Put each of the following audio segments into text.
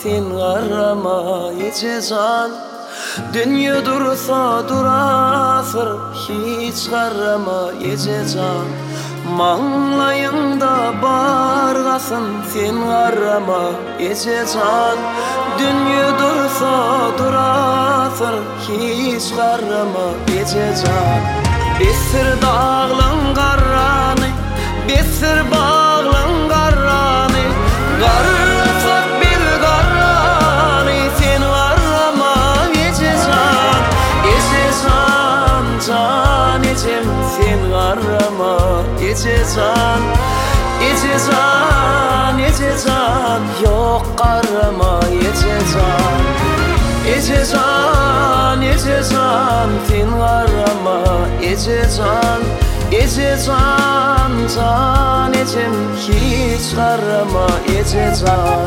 sen qarama ecezan. Dünya dursa durasır, hiç qarama ecezan. Mağlayında bargasın, sen qarama ecezan. Dünya dursa durasır, hiç qarama ecezan. Besir dağlın qarrani, besir bağlın qarrani, qarsak bil qarrani, sen qarama ecezan. Ecezan can ecem, sen qarama ecezan. Ecezan, ecezan, yok qarama ecezan. Ecezan, ecezan, sen qarama ecezan. Ecezan, can ecem, hiç qarama ecezan.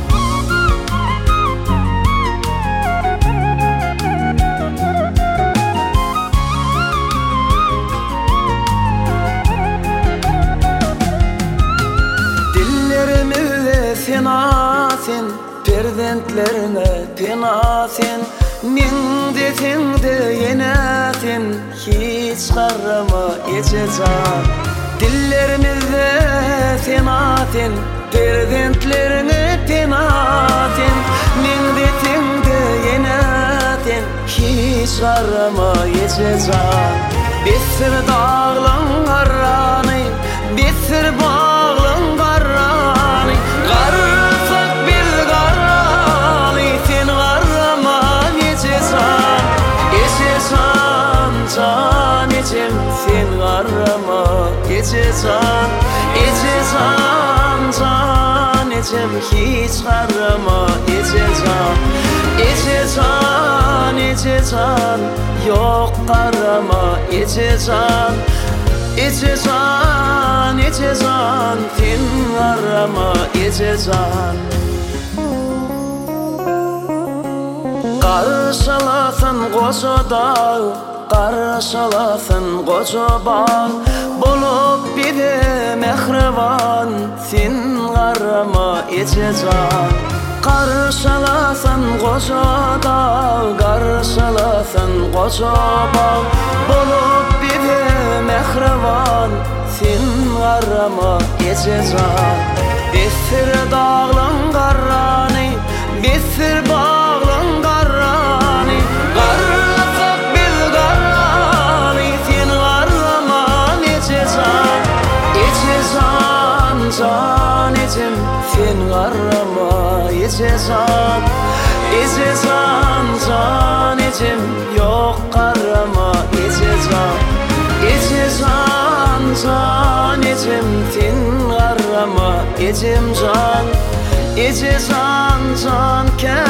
Dillerimi senasin, perzentlerine penasin. Mende sende yenasin, hiç qarama ecezan. Dillerimizde senasin, perzentlerine penasin. Mende sende yenasin, hiç qarama ecezan. Besir dağlın qarrani, besir bağlın qarrani, qarsak bil qarrani, sen qarama ecezan. Ecezan can ecem, sen qarama ecezan. Ecezan can ecem, hiç qarama ecezan. Ecezan, ecezan, yok qarama ecezan. Ecezan, ecezan, sen qarama ecezan. Qarşılasın qoca dağ, qarşılasın qoca bağ, bulup biri mehriban, sen qarama ecezan. Qarşılasın qoca dağ, qarşılasın qoca bağ, bulup biri mehriban, sen qarama ecezan. Besir dağlın qarrani, besir bağlın qarrani, qarsak bil qarrani, sen qarama ecezan. Ecezan can ecem, sen qarama ecezan. Ecezan can ecem, yok qarama ecezan. Ecezan can ecem, sen qarama ecem can. Ecezan can